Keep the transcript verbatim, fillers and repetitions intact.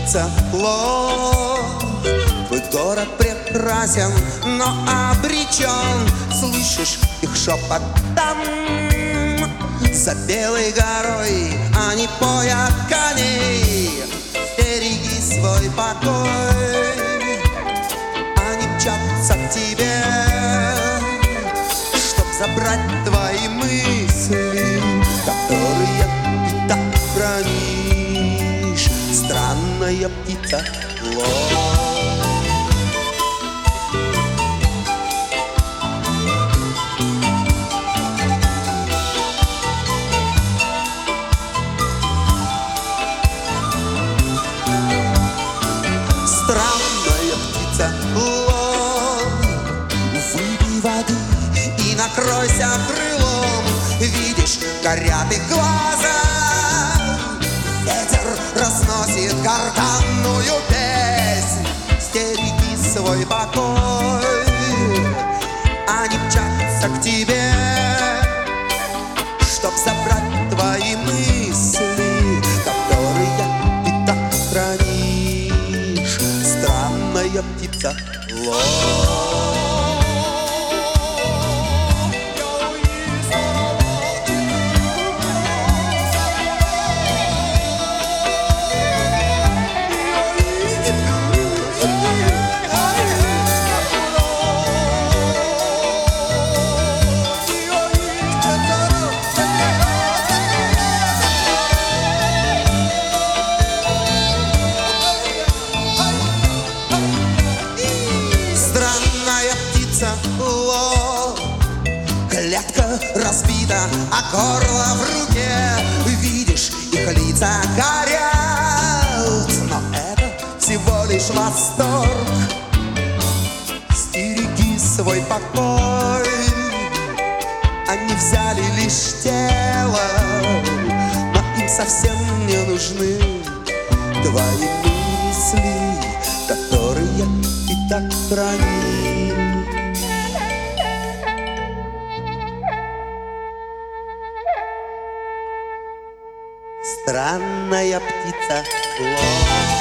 птица ложь. Твой город прекрасен, но обречен. Слышишь их шепот там, за белой горой они поят коней. Береги свой покой, они мчатся к тебе, чтоб забрать твои мысли, которые ты так хранишь. Странная птица ложь. Странная птица ложь. Выпей воды и накройся крылом. Видишь, горят их глаза. Ветер разносит гортанную песнь. Стереги свой покой, они мчатся к тебе, чтоб забрать твои мысли, которые ты так хранишь. Странная птица ложь. Ложь. Клетка разбита, а горло в руке. Видишь, их лица горят, но это всего лишь восторг. Стереги свой покой, они взяли лишь тело, но им совсем не нужны твои мысли, которые ты так хранишь. Странная птица ложь.